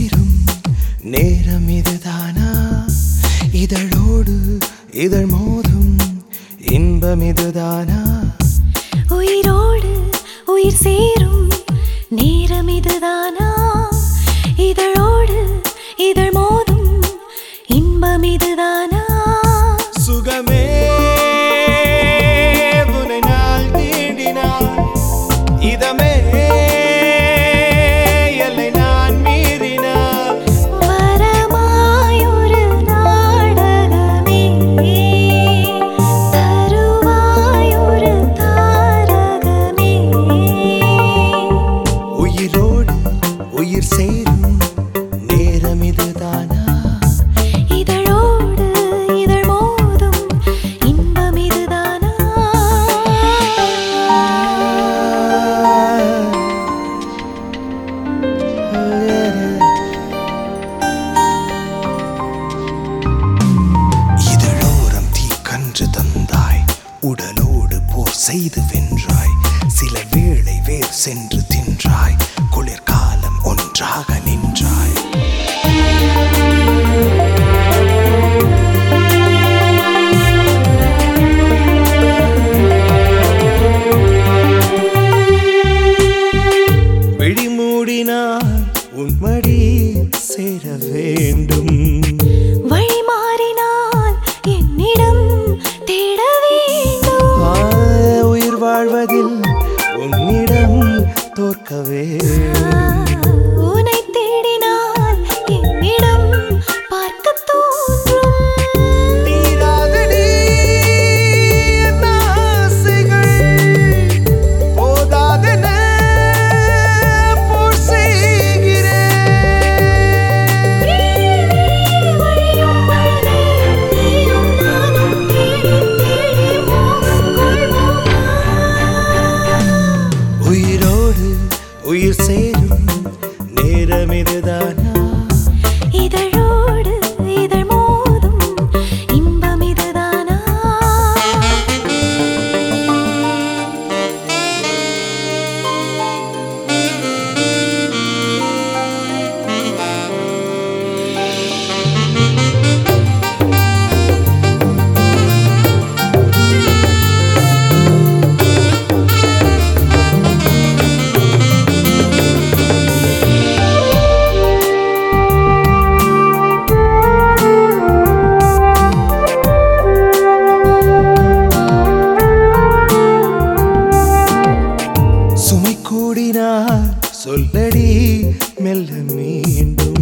சேரும் நேரம் இதுதானா? இதழோடு இதழ் மோதும் இன்பம் இதுதானா? உயிரோடு உயிர் சேரும் நேரம் இதுதானா? இதழோடு இதழ் மோதும் இன்பம் இதுதானா? சுகமே உன்னை நாள் தீண்டினாள், இதமே எல்லை நான் மீறினாள். வரமாயொரு நாடகமே, தருவாயொரு தாரகமே. உயிரோடு உயிர் சேரும் நேரம் இதுதானா? இதழோடு இதழ் மோதும் இன்பம் இதுதானா? இதழோரம் தீ கன்று தந்தாய், உடலோடு போர் செய்து வென்றாய். சில வேளை வேர் சென்று தின்றாய், குளிர்காலம் ஒன்றாக நின்றாய். விழி மூடினால் உன்மடி சேர வேண்டும். வழி மாறினால் என்னிடம் தேட வேண்டும். உயிர் வாழ்வதில் உன்னிடம் தோற்க வேண்டும். உன்னை தேடினால் என்னிடம் பார்க்க தோன்றும். தீராத நீர் ஆசைகள் போதாதென போர் செய்கிறேன். வழியும் மழை நீயும் நானும் தேடி தேடி மோகம் கொள்வோமா? உயிரோடு உயிர் சேரும் நேரம் இதுதானா? இதழோடு இதழ் மோதும் இன்பம் இதுதானா? சுமை கூடினால் சொல்லடி மெல்ல மீண்டும்.